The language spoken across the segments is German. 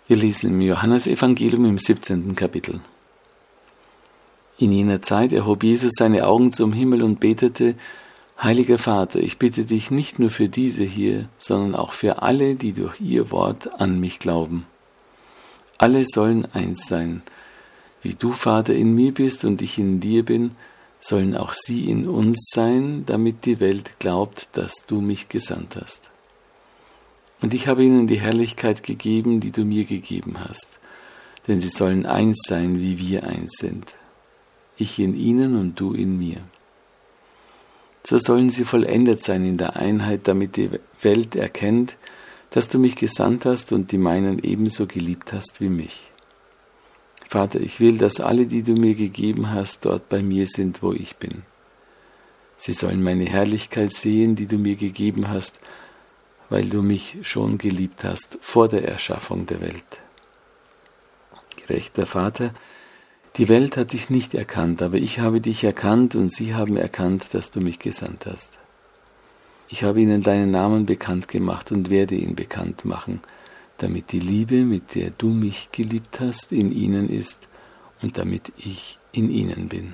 Wir lesen im Johannesevangelium im 17. Kapitel. In jener Zeit erhob Jesus seine Augen zum Himmel und betete: Heiliger Vater, ich bitte dich nicht nur für diese hier, sondern auch für alle, die durch ihr Wort an mich glauben. Alle sollen eins sein. Wie du, Vater, in mir bist und ich in dir bin, sollen auch sie in uns sein, damit die Welt glaubt, dass du mich gesandt hast. Und ich habe ihnen die Herrlichkeit gegeben, die du mir gegeben hast, denn sie sollen eins sein, wie wir eins sind. Ich in ihnen und du in mir. So sollen sie vollendet sein in der Einheit, damit die Welt erkennt, dass du mich gesandt hast und die meinen ebenso geliebt hast wie mich. Vater, ich will, dass alle, die du mir gegeben hast, dort bei mir sind, wo ich bin. Sie sollen meine Herrlichkeit sehen, die du mir gegeben hast, weil du mich schon geliebt hast vor der Erschaffung der Welt. Gerechter Vater, die Welt hat dich nicht erkannt, aber ich habe dich erkannt und sie haben erkannt, dass du mich gesandt hast. Ich habe ihnen deinen Namen bekannt gemacht und werde ihn bekannt machen, damit die Liebe, mit der du mich geliebt hast, in ihnen ist und damit ich in ihnen bin.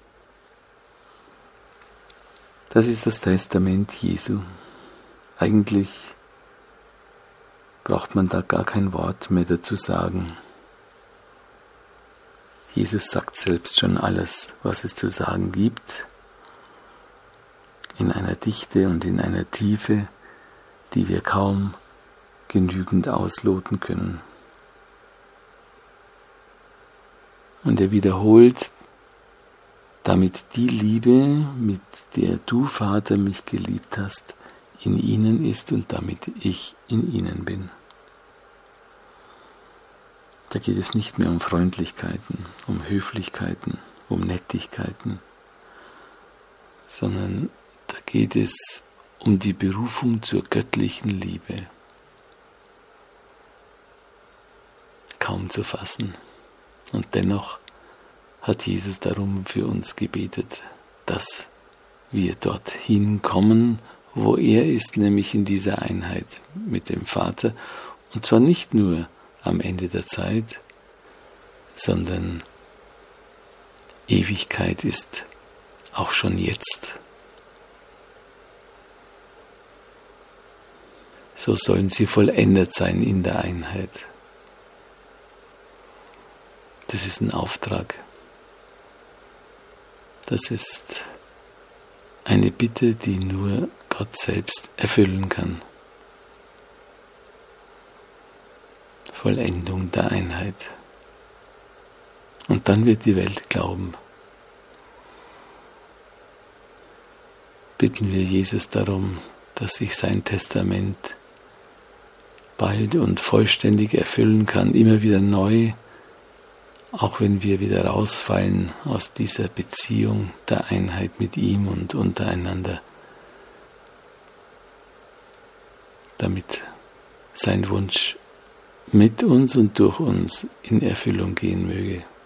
Das ist das Testament Jesu. Eigentlich braucht man da gar kein Wort mehr dazu sagen. Jesus sagt selbst schon alles, was es zu sagen gibt, in einer Dichte und in einer Tiefe, die wir kaum genügend ausloten können. Und er wiederholt damit die Liebe, mit der du, Vater, mich geliebt hast, in ihnen ist und damit ich in ihnen bin. Da geht es nicht mehr um Freundlichkeiten, um Höflichkeiten, um Nettigkeiten, sondern da geht es um die Berufung zur göttlichen Liebe. Kaum zu fassen. Und dennoch hat Jesus darum für uns gebetet, dass wir dorthin kommen, wo er ist, nämlich in dieser Einheit mit dem Vater. Und zwar nicht nur am Ende der Zeit, sondern Ewigkeit ist auch schon jetzt. So sollen sie vollendet sein in der Einheit. Das ist ein Auftrag. Das ist eine Bitte, die nur Gott selbst erfüllen kann. Vollendung der Einheit. Und dann wird die Welt glauben. Bitten wir Jesus darum, dass sich sein Testament bald und vollständig erfüllen kann, immer wieder neu, auch wenn wir wieder rausfallen aus dieser Beziehung der Einheit mit ihm und untereinander, damit sein Wunsch mit uns und durch uns in Erfüllung gehen möge.